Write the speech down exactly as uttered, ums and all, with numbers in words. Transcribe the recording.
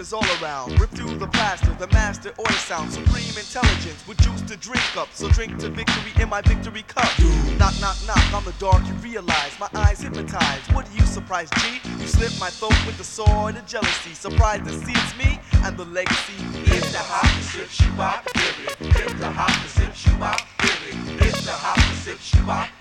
is all around. Rip through the plaster, the master order sound. Supreme intelligence with juice to drink up. So drink to victory in my victory cup. Knock, knock, knock on the dark, you realize my eyes hypnotize. What are you surprised, G? You slit my throat with the sword of jealousy. Surprised to see it's me and the legacy. It's the hop to sip, shoe bop, give it. It's the hop to sip, shoe bop, give it. It's the hop to sip, shoe bop.